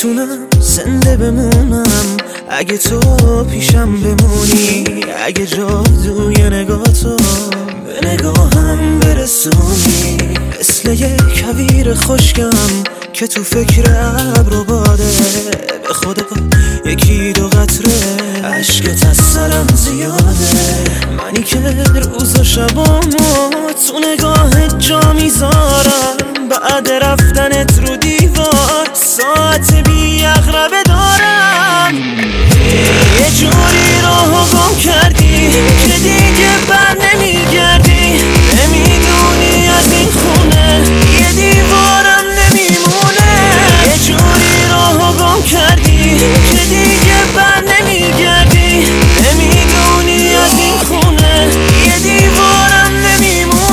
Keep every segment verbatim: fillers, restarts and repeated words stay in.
بتونم زنده بمونم اگه تو پیشم بمونی، اگه جادوی نگاه تو به نگاهم برسونی، مثل یک کویر خشکم که تو فکر ابر و باده، به خدا یکی دو قطره عشقت از سرم زیاده، منی که روز و شبامو تو نگاهت جا میذارم، بعد رفتنت رو دیوار ساعت بی اغربه دارم، یه جوری راهو گم کردی که دیگه بر نمیگردی، نمیدونی از این خونه یه دیوارم نمیمونه، یه جوری راهو گم کردی که دیگه بر نمیگردی، نمیدونی از این خونه یه دیوارم نمیمونه.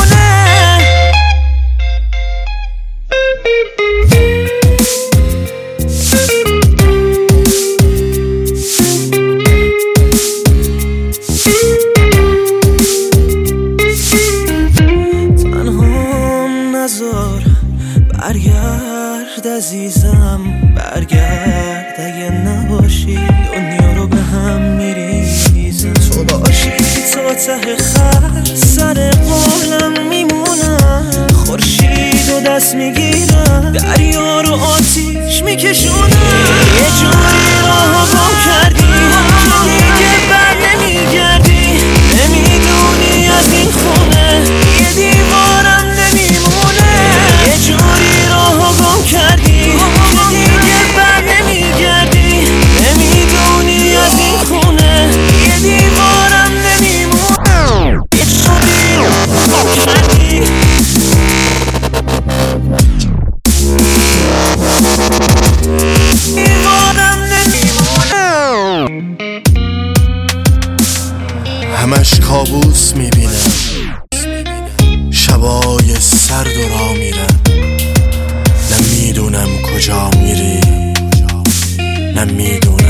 برگرد عزیزم، برگرد اگه نباشی دنیا رو به هم میریزم، تو باشی تا ته خط سر قولم میمونم، خورشید و دست میگیرم دریا رو آتیش میکشونم، یه جوری راهو گم کردی که دیگه بر نمیگردی، نمیدونی از این خونه یه دیوارم نمیمونه، یه جوری راهو گم کردی که دیگه بر نمیگردی، نمیدونی از این خونه یه دیوارم نمیمونه، یه جوری راهو گم کردی. دیوارم نمیمونه. همش کابوس میبینم، شبای سرد و را میرم، نمیدونم کجا میری، نمیدونم